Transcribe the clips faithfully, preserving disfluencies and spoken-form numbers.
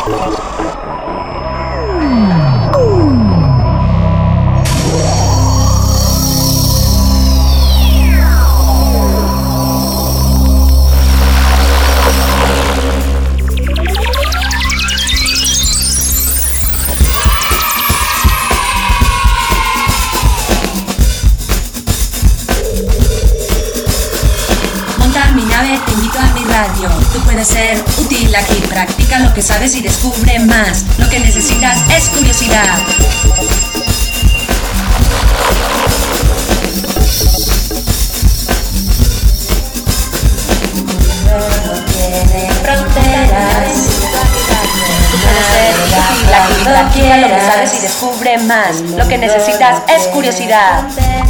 Te invito a mi radio. Tú puedes ser útil aquí. Practica lo que sabes y descubre más. Lo que necesitas es curiosidad. No tiene fronteras. Tú puedes ser útil aquí. Practica lo que sabes y descubre más. Lo que necesitas es curiosidad.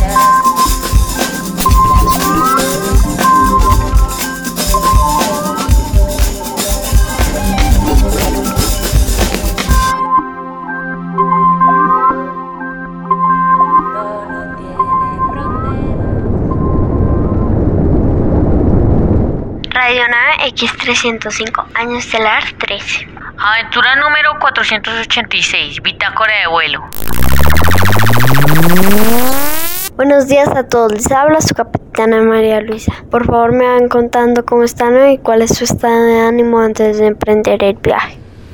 Radionave X trescientos cinco, año estelar trece. Aventura número cuatrocientos ochenta y seis, bitácora de vuelo. Buenos días a todos, les habla su capitana María Luisa. Por favor me van contando cómo están hoy y cuál es su estado de ánimo antes de emprender el viaje.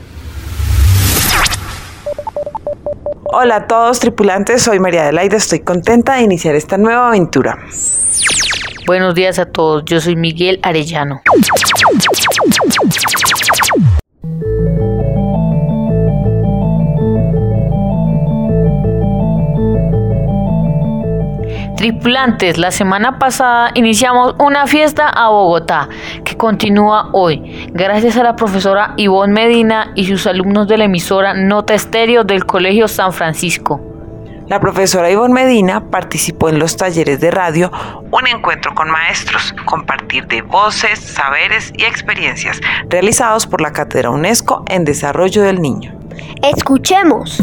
Hola a todos tripulantes, soy María Adelaida, estoy contenta de iniciar esta nueva aventura. Buenos días a todos, yo soy Miguel Arellano. Tripulantes, la semana pasada iniciamos una fiesta a Bogotá que continúa hoy, gracias a la profesora Ivonne Medina y sus alumnos de la emisora Nota Estéreo del Colegio San Francisco. La profesora Ivonne Medina participó en los talleres de radio, un encuentro con maestros, compartir de voces, saberes y experiencias realizados por la Cátedra UNESCO en Desarrollo del Niño. ¡Escuchemos!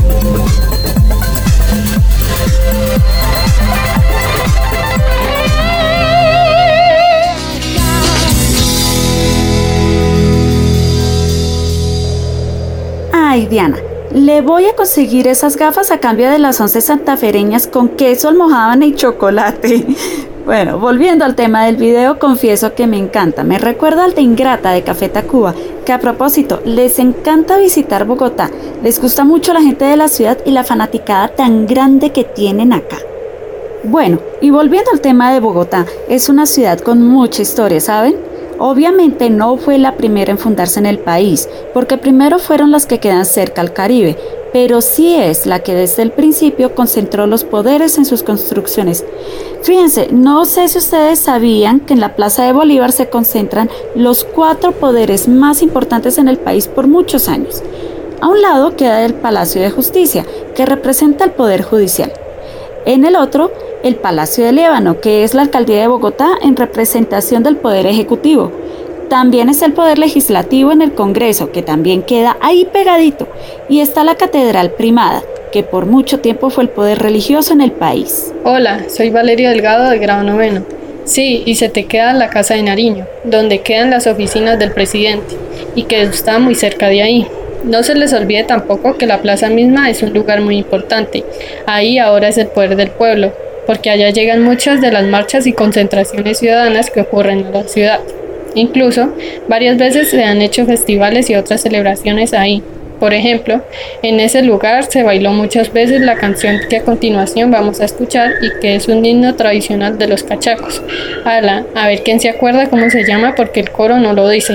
Ay, Diana, le voy a conseguir esas gafas a cambio de las once santafereñas con queso, almojábana y chocolate. Bueno, volviendo al tema del video, confieso que me encanta. Me recuerda al de Ingrata de Café Tacuba, que a propósito, les encanta visitar Bogotá. Les gusta mucho la gente de la ciudad y la fanaticada tan grande que tienen acá. Bueno, y volviendo al tema de Bogotá, es una ciudad con mucha historia, ¿saben? Obviamente no fue la primera en fundarse en el país, porque primero fueron las que quedan cerca al Caribe, pero sí es la que desde el principio concentró los poderes en sus construcciones. Fíjense, no sé si ustedes sabían que en la Plaza de Bolívar se concentran los cuatro poderes más importantes en el país por muchos años. A un lado queda el Palacio de Justicia, que representa el Poder Judicial. En el otro, el Palacio de Líbano, que es la Alcaldía de Bogotá en representación del Poder Ejecutivo. También está el Poder Legislativo en el Congreso, que también queda ahí pegadito. Y está la Catedral Primada, que por mucho tiempo fue el poder religioso en el país. Hola, soy Valeria Delgado de grado noveno. Sí, y se te queda la Casa de Nariño, donde quedan las oficinas del presidente, y que está muy cerca de ahí. No se les olvide tampoco que la plaza misma es un lugar muy importante. Ahí ahora es el poder del pueblo, porque allá llegan muchas de las marchas y concentraciones ciudadanas que ocurren en la ciudad. Incluso, varias veces se han hecho festivales y otras celebraciones ahí. Por ejemplo, en ese lugar se bailó muchas veces la canción que a continuación vamos a escuchar y que es un himno tradicional de los cachacos. Ala, a ver quién se acuerda cómo se llama porque el coro no lo dice.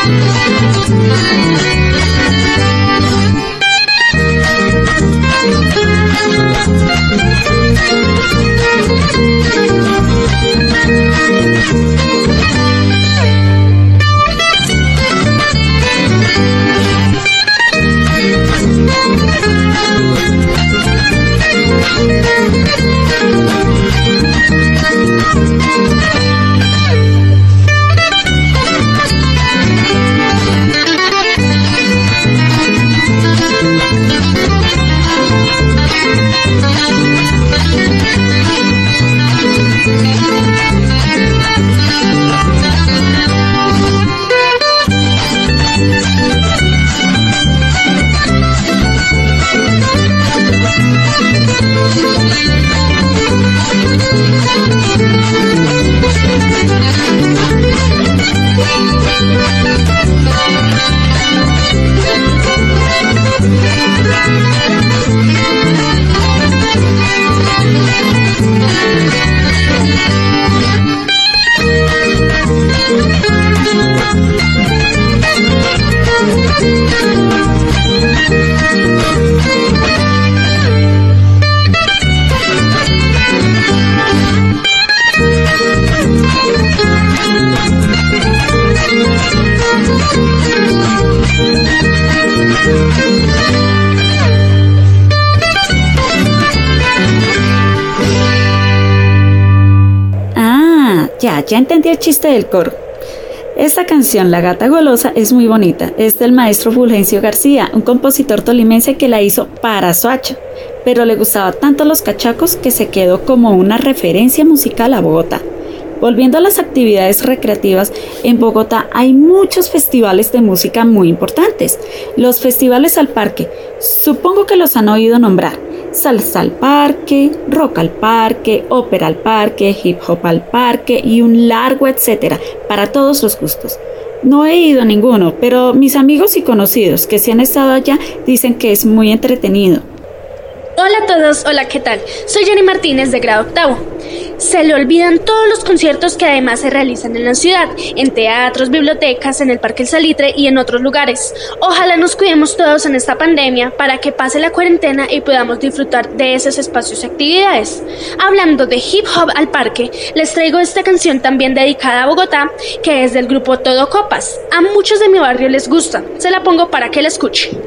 Ya, ya entendí el chiste del coro. Esta canción, La Gata Golosa, es muy bonita. Es del maestro Fulgencio García, un compositor tolimense que la hizo para Soacha, pero le gustaba tanto los cachacos que se quedó como una referencia musical a Bogotá. Volviendo a las actividades recreativas, en Bogotá hay muchos festivales de música muy importantes. Los festivales al parque, supongo que los han oído nombrar. Salsa al parque, rock al parque, ópera al parque, hip hop al parque y un largo etcétera, para todos los gustos. No he ido a ninguno, pero mis amigos y conocidos que sí han estado allá dicen que es muy entretenido. Hola a todos, hola, ¿qué tal? Soy Jenny Martínez de grado octavo. Se le olvidan todos los conciertos que además se realizan en la ciudad, en teatros, bibliotecas, en el Parque El Salitre y en otros lugares. Ojalá nos cuidemos todos en esta pandemia para que pase la cuarentena y podamos disfrutar de esos espacios y actividades. Hablando de hip hop al parque, les traigo esta canción también dedicada a Bogotá, que es del grupo Todo Copas. A muchos de mi barrio les gusta, se la pongo para que la escuchen.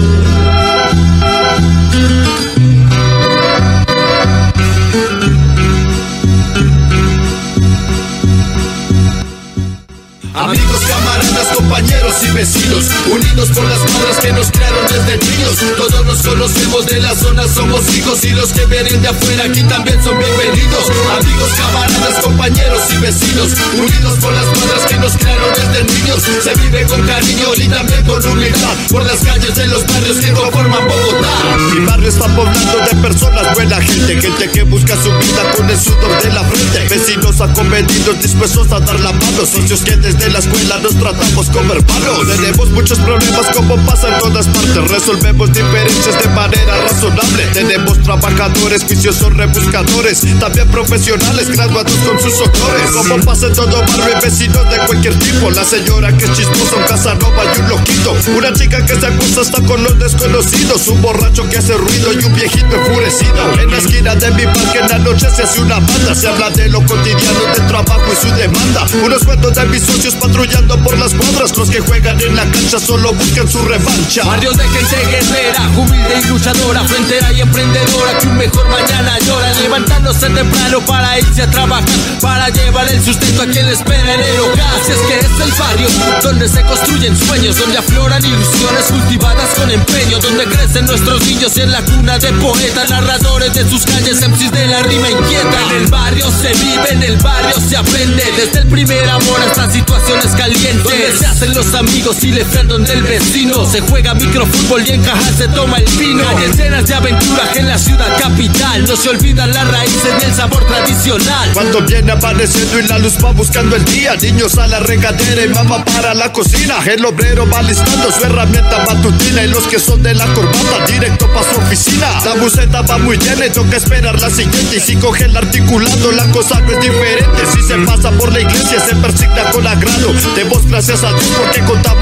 Amigos, camaradas, compañeros y vecinos, unidos por las cuadras que nos crearon desde niños. Todos nos conocemos de la zona, somos hijos, y los que vienen de afuera aquí también son bienvenidos. Amigos, camaradas, compañeros y vecinos, unidos por las cuadras que nos crearon desde niños. Se vive con cariño y también con humildad por las calles de los barrios que conforman Bogotá. Mi barrio está poblado de personas, buena gente, gente que busca su vida con el sudor de la frente. Vecinos acometidos, dispuestos a dar la mano, socios que desde la escuela nos tratamos como hermanos. Tenemos muchos problemas como pasa en todas partes, resolvemos diferencias de manera razonable. Tenemos trabajadores, viciosos, rebuscadores, también profesionales graduados con sus honores. Como pasa en todo barrio y vecinos de cualquier tipo, la señora que es chismosa, un casanova y un loquito, una chica que se acuesta hasta con los desconocidos, un borracho que hace ruido y un viejito enfurecido. En la esquina de mi parque en la noche se hace una banda, se habla de lo cotidiano, del trabajo y su demanda. Unos cuantos de mis socios patrullando por las cuadras, los que juegan en la cancha solo buscan su revancha. Barrios de gente guerrera, humilde y luchadora, frontera y emprendedora, que un mejor mañana llora, levantándose temprano para irse a trabajar, para llevar el sustento a quien le espera en el hogar. Así es que es el barrio donde se construyen sueños, donde afloran ilusiones cultivadas con empeño, donde crecen nuestros niños en la cuna de poetas, narradores de sus calles, M Cs de la rima inquieta. En el barrio se vive, en el barrio se aprende, desde el primer amor hasta situaciones calientes, donde se hacen los amigos y le frenan del vecino, se juega microfútbol y en caja se toma el vino. Calles llenas de aventuras que en la ciudad capital no se olvidan las raíces ni el sabor tradicional. Cuando viene amaneciendo y la luz va buscando el día, niños a la regadera y mamá para la cocina, el obrero va listando su herramienta matutina, y los que son de la corbata directo pa' su oficina. La buseta va muy llena y toca esperar la siguiente, y si coge el articulado la cosa no es diferente. Si se pasa por la iglesia se persigna con agrado, demos gracias a Dios porque contamos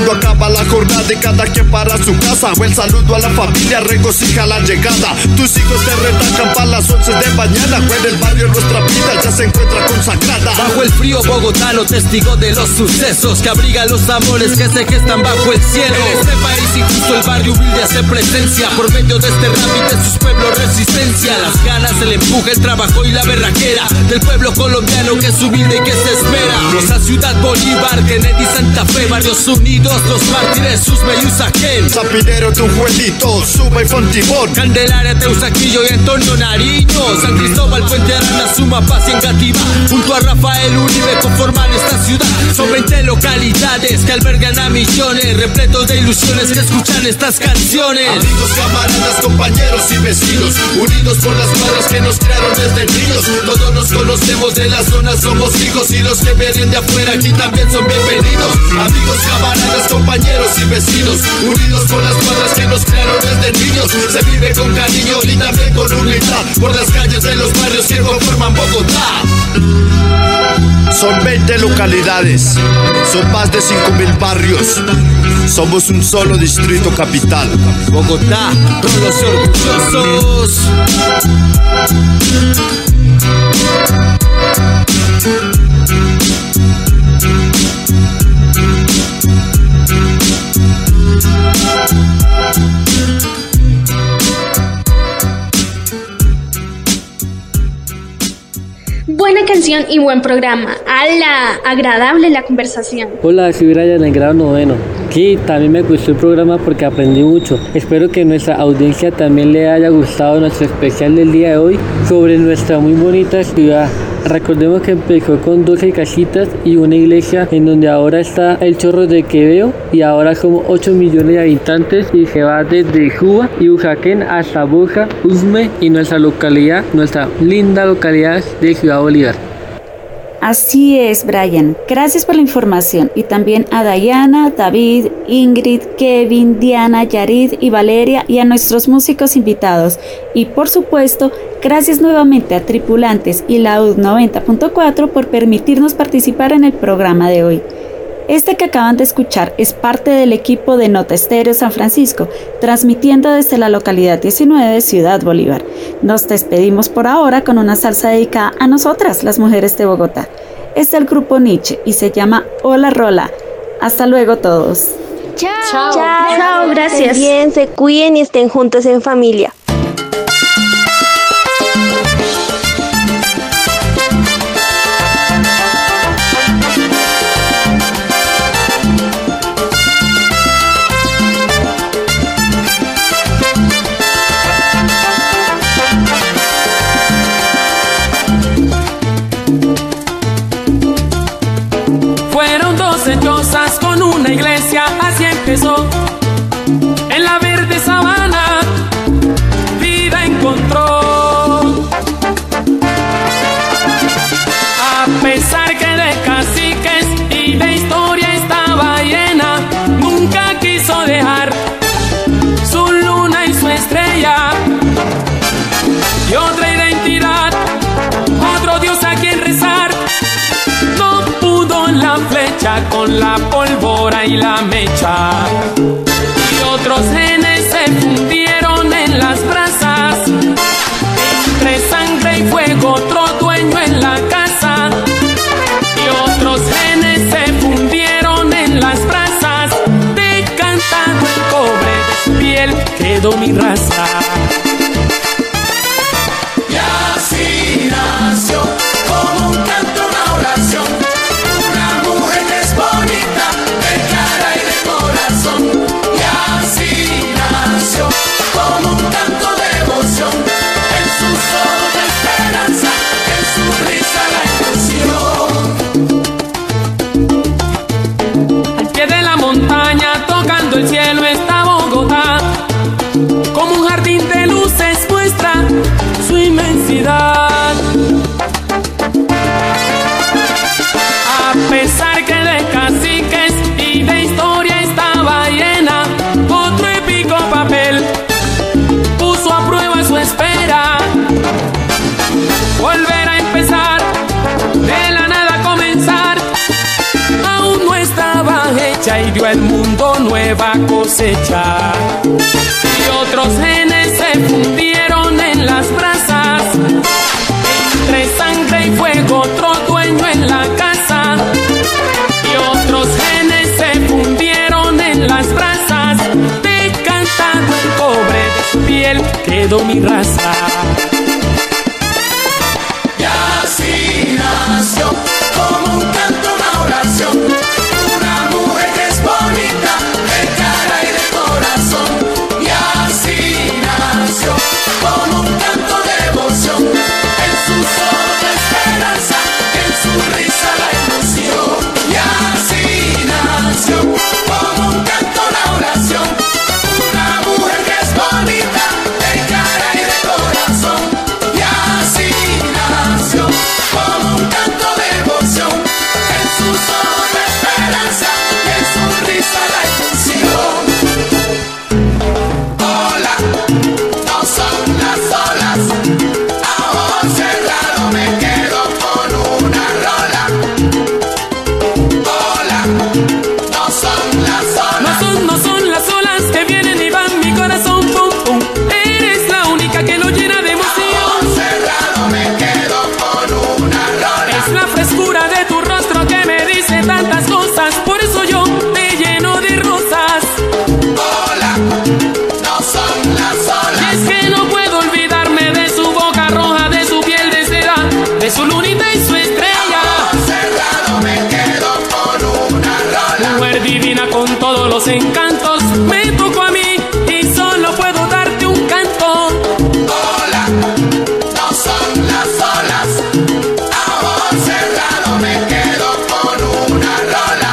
cuando acaba la jornada y cada quien para su casa. O el saludo a la familia regocija la llegada. Tus hijos te retacan para las once de mañana. O en el barrio nuestra vida ya se encuentra consagrada. Bajo el frío bogotano, testigo de los sucesos que abriga los amores que se gestan bajo el cielo. En este país injusto el barrio humilde hace presencia. Por medio de este rap y de sus pueblos resistencia. Las ganas, el empuje, el trabajo y la berraquera del pueblo colombiano que es humilde y que se espera. Esa ciudad Bolívar, Kennedy, Santa Fe, Barrios Unidos, los mártires, Usme y Usaquén, Zapinero, Tunjuelito, Suba y Fontibón, Candelaria, Teusaquillo y Antonio Nariño, San Cristóbal, Puente Arana, Suma, Paz y Engativá, junto a Rafael Uribe conforman esta ciudad. Son veinte localidades que albergan a millones, repletos de ilusiones que escuchan estas canciones. Amigos, camaradas, compañeros y vecinos, unidos por las cuadras que nos crearon desde niños. Todos nos conocemos de la zona, somos hijos, y los que vienen de afuera aquí también son bienvenidos. Amigos, camaradas, compañeros y vecinos, unidos por las cuadras que nos crearon desde niños. Se vive con cariño y también con humildad por las calles de los barrios que conforman Bogotá. Son veinte localidades, son más de cinco mil barrios. Somos un solo distrito capital, Bogotá, todos orgullosos. Buena canción y buen programa. ¡Hala! Agradable la conversación. Hola, soy Brian del grado noveno. Sí, también me gustó el programa porque aprendí mucho. Espero que nuestra audiencia también le haya gustado nuestro especial del día de hoy sobre nuestra muy bonita ciudad. Recordemos que empezó con doce casitas y una iglesia en donde ahora está el Chorro de Quevedo y ahora somos ocho millones de habitantes y se va desde Suba y Usaquén hasta Bosa, Usme y nuestra localidad, nuestra linda localidad de Ciudad Bolívar. Así es, Brian. Gracias por la información y también a Dayana, David, Ingrid, Kevin, Diana, Yarid y Valeria y a nuestros músicos invitados. Y por supuesto, gracias nuevamente a Tripulantes y la U D noventa punto cuatro por permitirnos participar en el programa de hoy. Este que acaban de escuchar es parte del equipo de Nota Estéreo San Francisco, transmitiendo desde la localidad diecinueve de Ciudad Bolívar. Nos despedimos por ahora con una salsa dedicada a nosotras, las mujeres de Bogotá. Es del grupo Nietzsche y se llama Hola Rola. Hasta luego todos. Chao. Chao. Chao, gracias. Estén bien, se cuiden y estén juntos en familia. Con una iglesia, así empezó. En la verde sabana, vida encontró. A pesar que de caciques y de historia estaba llena, nunca quiso dejar su luna y su estrella. Y otra identidad, otro Dios a quien rezar. No pudo la flecha con la pólvora y la mecha. Y otros genes se fundieron en las brasas. Entre sangre y fuego, otro dueño en la casa. Y otros genes se fundieron en las brasas. Decantado el cobre de su piel quedó mi raza. Y así nació como un canto, una oración. Una mujer que es bonita de cara y de corazón. Y así nació como un canto de devoción. En sus ojos la esperanza, en su risa la ilusión. Al pie de la montaña, tocando el cielo, está Bogotá. Como un jardín de luces muestra su inmensidad. A pesar que de caciques y de historia estaba llena, otro épico papel puso a prueba su espera. Volver a empezar, de la nada comenzar, aún no estaba hecha ya hirió el mundo nueva cosecha. Y otros genes se fundieron en las brasas, entre sangre y fuego otro dueño en la casa. Y otros genes se fundieron en las brasas, decantado el cobre de su piel quedó mi raza. Y así nació, como un canto, una oración, una mujer que es bonita de cara y de corazón. Y así nació, como un canto de devoción, en sus ojos la esperanza, en su risa la ilusión. Y así nació, como un canto, una oración, una mujer que es bonita de cara y de corazón. Y así nació, como un canto de devoción, en sus ojos la esperanza y en su risa la ilusión. Hola, no son las olas, a ojo cerrado me quedo con una rola. Hola, no son las No olas. son, no son las olas que vienen y van mi corazón, pum, pum. Eres la única que lo llena de emoción. Cerrado me quedo con una rola. Es la frescura de tu rostro que me dice tantas cosas, por eso yo te lleno de rosas. Hola, no son las olas. Y es que no puedo olvidarme de su boca roja, de su piel de seda, de su lunita y su estrella. Cerrado me quedo con una rola. Mujer divina con todos los encantos, me tocó a mí y solo puedo darte un canto. Hola, no son las olas, a ojo cerrado me quedo con una rola.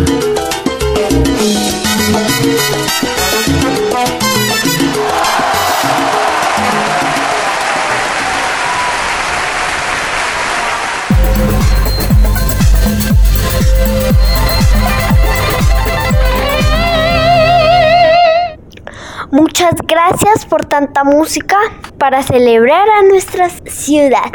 Muchas gracias por tanta música para celebrar a nuestra ciudad.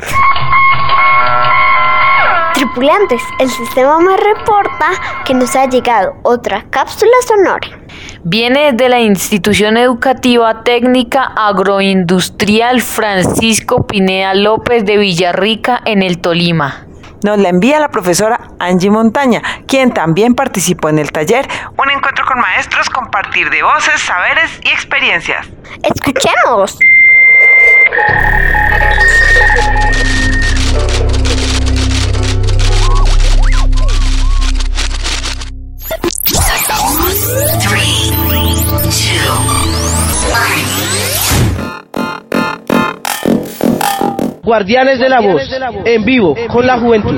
Tripulantes, el sistema me reporta que nos ha llegado otra cápsula sonora. Viene de la Institución Educativa Técnica Agroindustrial Francisco Pineda López de Villarrica en el Tolima. Nos la envía la profesora Angie Montaña, quien también participó en el taller Un encuentro con maestros, compartir de voces, saberes y experiencias. ¡Escuchemos! Guardianes de la Voz, en vivo, con la juventud.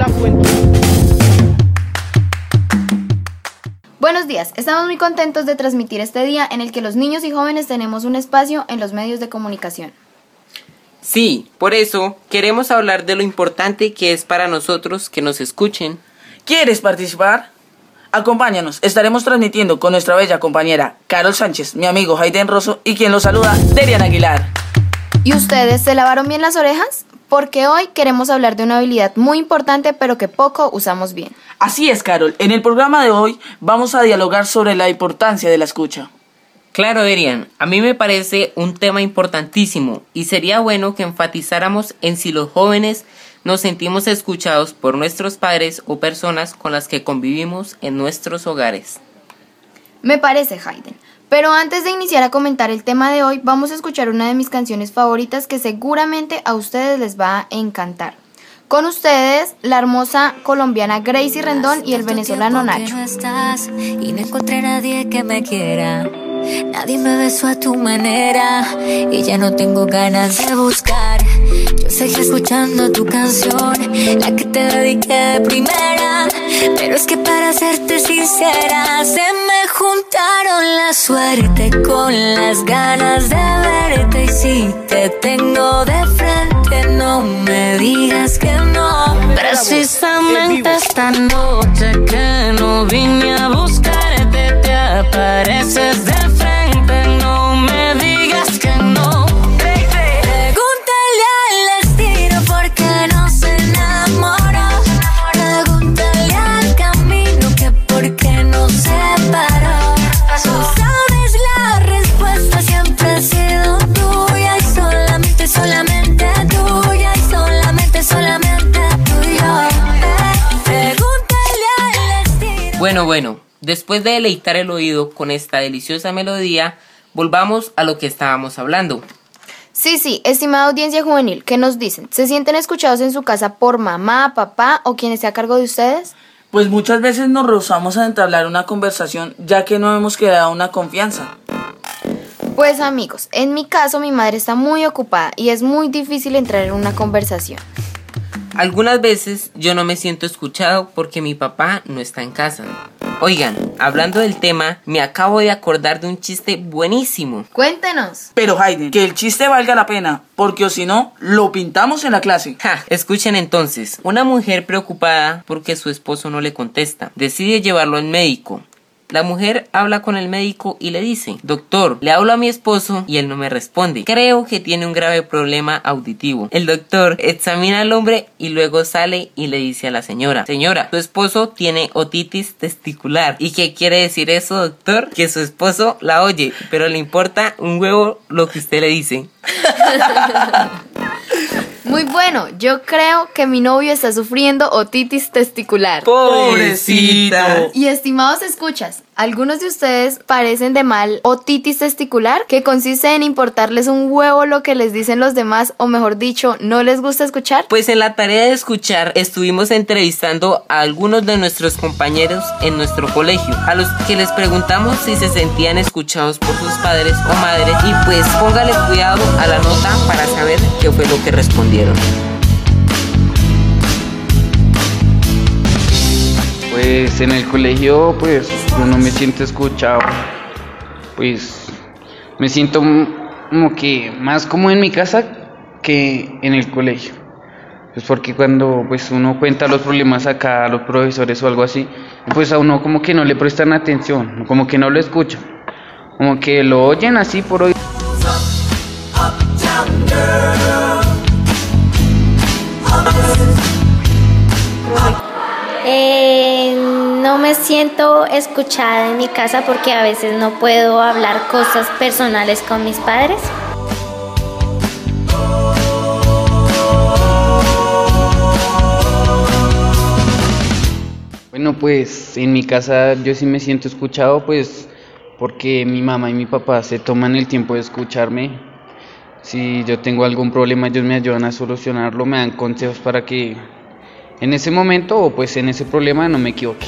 Buenos días, estamos muy contentos de transmitir este día en el que los niños y jóvenes tenemos un espacio en los medios de comunicación. Sí, por eso queremos hablar de lo importante que es para nosotros que nos escuchen. ¿Quieres participar? Acompáñanos, estaremos transmitiendo con nuestra bella compañera Carol Sánchez, mi amigo Hayden Rosso y quien los saluda, Derian Aguilar. ¿Y ustedes se lavaron bien las orejas? Porque hoy queremos hablar de una habilidad muy importante pero que poco usamos bien. Así es, Carol. En el programa de hoy vamos a dialogar sobre la importancia de la escucha. Claro, Derian, a mí me parece un tema importantísimo y sería bueno que enfatizáramos en si los jóvenes nos sentimos escuchados por nuestros padres o personas con las que convivimos en nuestros hogares. Me parece, Hayden. Pero antes de iniciar a comentar el tema de hoy, vamos a escuchar una de mis canciones favoritas que seguramente a ustedes les va a encantar. Con ustedes, la hermosa colombiana Gracie Rendón y el venezolano Nacho. No estás y no encontré a nadie que me quiera. Nadie me besó a tu manera y ya no tengo ganas de buscar. Yo seguí escuchando tu canción, la que te dediqué de primera. Pero es que para serte sincera, se me juntaron la suerte con las ganas de verte. Y si te tengo de frente, no me digas que no. Precisamente esta noche que no vine a buscarte, te apareces de frente, no me digas que no. Pregúntale al destino por qué no se enamoró. Pregúntale al camino que por qué no se bueno, después de deleitar el oído con esta deliciosa melodía, volvamos a lo que estábamos hablando. Sí, sí, estimada audiencia juvenil, ¿qué nos dicen? ¿Se sienten escuchados en su casa por mamá, papá o quien esté a cargo de ustedes? Pues muchas veces nos rehusamos a entablar una conversación ya que no hemos creado una confianza. Pues amigos, en mi caso mi madre está muy ocupada y es muy difícil entrar en una conversación. Algunas veces yo no me siento escuchado porque mi papá no está en casa. Oigan, hablando del tema, me acabo de acordar de un chiste buenísimo. Cuéntenos. Pero Hayden, que el chiste valga la pena, porque o si no, lo pintamos en la clase. Ja, escuchen entonces. Una mujer preocupada porque su esposo no le contesta, decide llevarlo al médico. La mujer habla con el médico y le dice: doctor, le hablo a mi esposo y él no me responde. Creo que tiene un grave problema auditivo. El doctor examina al hombre y luego sale y le dice a la señora: señora, su esposo tiene otitis testicular. ¿Y qué quiere decir eso, doctor? Que su esposo la oye, pero le importa un huevo lo que usted le dice. Muy bueno, yo creo que mi novio está sufriendo otitis testicular. ¡Pobrecita! Y estimados escuchas, ¿algunos de ustedes parecen de mal otitis testicular? Que consiste en importarles un huevo lo que les dicen los demás, o mejor dicho, ¿no les gusta escuchar? Pues en la tarea de escuchar estuvimos entrevistando a algunos de nuestros compañeros en nuestro colegio, a los que les preguntamos si se sentían escuchados por sus padres o madres, y pues póngale cuidado a la nota para saber qué fue lo que respondieron. Pues en el colegio pues yo no me siento escuchado, pues me siento como que más como en mi casa que en el colegio, pues porque cuando pues uno cuenta los problemas acá a los profesores o algo así, pues a uno como que no le prestan atención, como que no lo escuchan, como que lo oyen así por oír. Eh, no me siento escuchada en mi casa porque a veces no puedo hablar cosas personales con mis padres. Bueno, pues en mi casa yo sí me siento escuchado, pues porque mi mamá y mi papá se toman el tiempo de escucharme. Si yo tengo algún problema, ellos me ayudan a solucionarlo, me dan consejos para que en ese momento o pues en ese problema no me equivoque.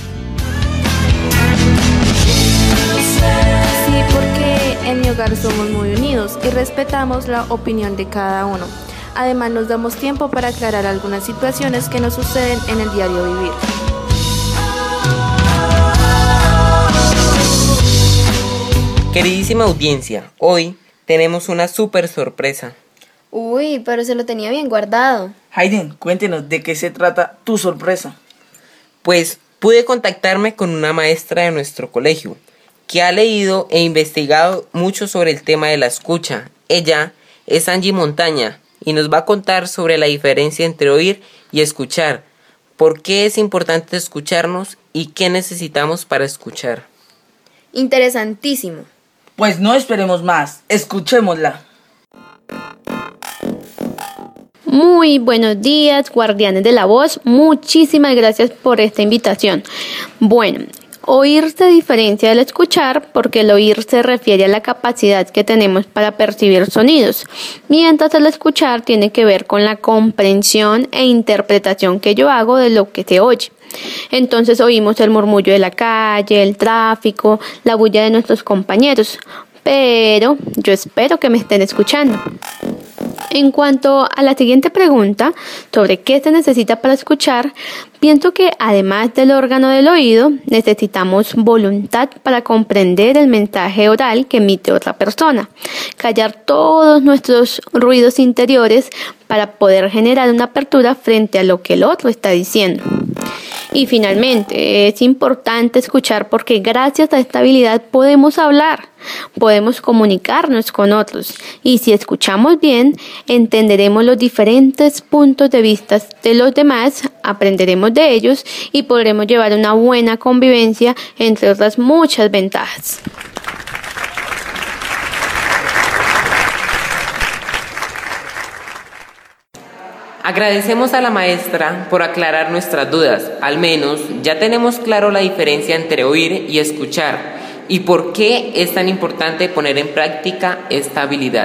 Sí, porque en mi hogar somos muy unidos y respetamos la opinión de cada uno. Además nos damos tiempo para aclarar algunas situaciones que nos suceden en el diario vivir. Queridísima audiencia, hoy tenemos una súper sorpresa. Uy, pero se lo tenía bien guardado. Hayden, cuéntenos de qué se trata tu sorpresa. Pues pude contactarme con una maestra de nuestro colegio que ha leído e investigado mucho sobre el tema de la escucha. Ella es Angie Montaña y nos va a contar sobre la diferencia entre oír y escuchar, por qué es importante escucharnos y qué necesitamos para escuchar. Interesantísimo. Pues no esperemos más, escuchémosla. Muy buenos días, guardianes de la voz. Muchísimas gracias por esta invitación. Bueno, oír se diferencia del escuchar porque el oír se refiere a la capacidad que tenemos para percibir sonidos, mientras el escuchar tiene que ver con la comprensión e interpretación que yo hago de lo que se oye. Entonces oímos el murmullo de la calle, el tráfico, la bulla de nuestros compañeros, pero yo espero que me estén escuchando. En cuanto a la siguiente pregunta, sobre qué se necesita para escuchar, pienso que además del órgano del oído, necesitamos voluntad para comprender el mensaje oral que emite otra persona, callar todos nuestros ruidos interiores para poder generar una apertura frente a lo que el otro está diciendo. Y finalmente, es importante escuchar porque gracias a esta habilidad podemos hablar, podemos comunicarnos con otros y si escuchamos bien, entenderemos los diferentes puntos de vista de los demás, aprenderemos de ellos y podremos llevar una buena convivencia, entre otras muchas ventajas. Agradecemos a la maestra por aclarar nuestras dudas. Al menos ya tenemos claro la diferencia entre oír y escuchar y por qué es tan importante poner en práctica esta habilidad.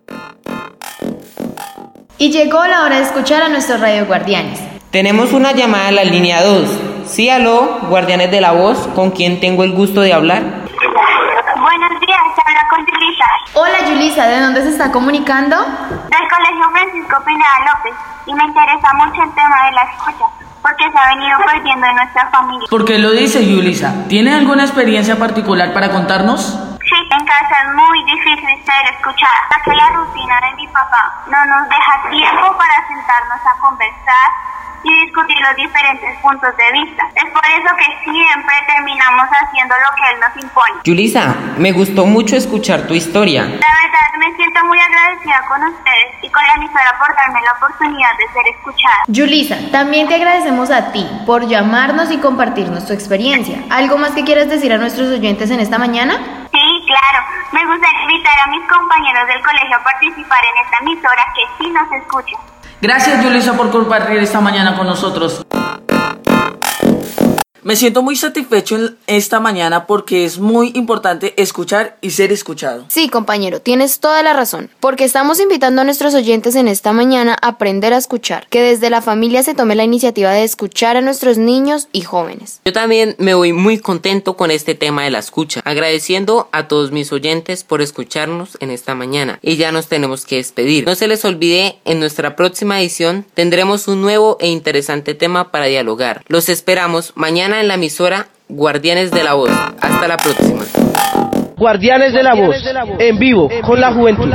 Y llegó la hora de escuchar a nuestros radio guardianes. Tenemos una llamada a la línea dos. Sí, aló, guardianes de la voz, ¿con quién tengo el gusto de hablar? Buenos días, habla con Yulisa. Hola Yulisa, ¿de dónde se está comunicando? Del Colegio Francisco Pineda López, y me interesa mucho el tema de la escucha, porque se ha venido perdiendo en nuestra familia. ¿Por qué lo dice, Yulisa? ¿Tiene alguna experiencia particular para contarnos? Sí, en casa es muy difícil ser escuchada, ya que la rutina de mi papá no nos deja tiempo para sentarnos a conversar y discutir los diferentes puntos de vista. Es por eso que siempre terminamos haciendo lo que él nos impone. Yulisa, me gustó mucho escuchar tu historia. La verdad, me siento muy agradecida con ustedes y con la emisora por darme la oportunidad de ser escuchada. Yulisa, también te agradecemos a ti por llamarnos y compartirnos tu experiencia. ¿Algo más que quieras decir a nuestros oyentes en esta mañana? Sí, claro. Me gustaría invitar a mis compañeros del colegio a participar en esta emisora que sí nos escucha. Gracias, Yulisa, por compartir esta mañana con nosotros. Me siento muy satisfecho en esta mañana porque es muy importante escuchar y ser escuchado. Sí, compañero, tienes toda la razón, porque estamos invitando a nuestros oyentes en esta mañana a aprender a escuchar, que desde la familia se tome la iniciativa de escuchar a nuestros niños y jóvenes. Yo también me voy muy contento con este tema de la escucha, agradeciendo a todos mis oyentes por escucharnos en esta mañana. Y ya nos tenemos que despedir. No se les olvide, en nuestra próxima edición tendremos un nuevo e interesante tema para dialogar. Los esperamos mañana en la emisora Guardianes de la Voz. Hasta la próxima. Guardianes de la Voz, en vivo, con la juventud.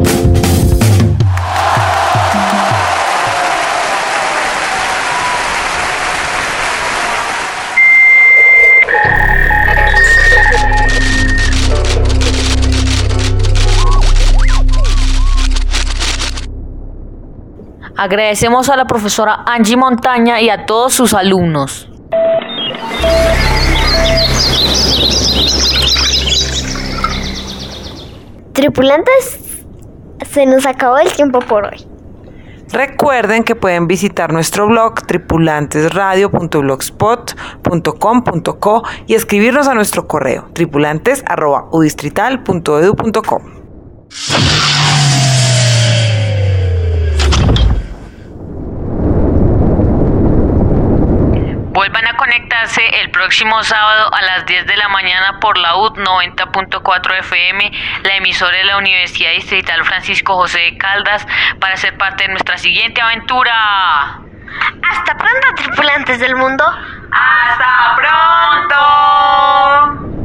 Agradecemos a la profesora Angie Montaña y a todos sus alumnos. Tripulantes, se nos acabó el tiempo por hoy. Recuerden que pueden visitar nuestro blog tripulantesradio punto blogspot punto com punto co y escribirnos a nuestro correo tripulantes arroba udistrital punto edu punto com. Vuelvan a conectarse el próximo sábado a las diez de la mañana por la U D noventa punto cuatro F M, la emisora de la Universidad Distrital Francisco José de Caldas, para ser parte de nuestra siguiente aventura. Hasta pronto, tripulantes del mundo. ¡Hasta pronto!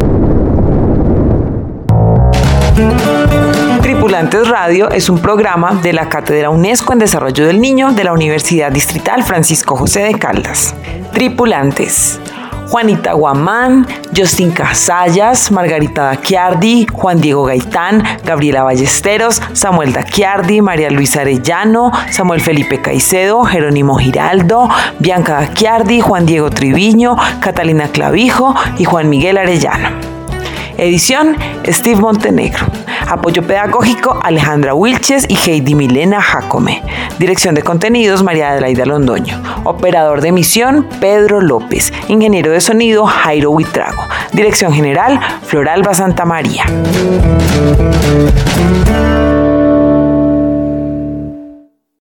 Tripulantes Radio es un programa de la Cátedra UNESCO en Desarrollo del Niño de la Universidad Distrital Francisco José de Caldas. Tripulantes: Juanita Guamán, Justin Casallas, Margarita Daquiardi, Juan Diego Gaitán, Gabriela Ballesteros, Samuel Daquiardi, María Luisa Arellano, Samuel Felipe Caicedo, Jerónimo Giraldo, Bianca Daquiardi, Juan Diego Triviño, Catalina Clavijo y Juan Miguel Arellano. Edición: Steve Montenegro. Apoyo pedagógico: Alejandra Wilches y Heidi Milena Jacome. Dirección de contenidos: María Adelaida Londoño. Operador de emisión: Pedro López. Ingeniero de sonido: Jairo Huitrago. Dirección general: Floralba Santamaría.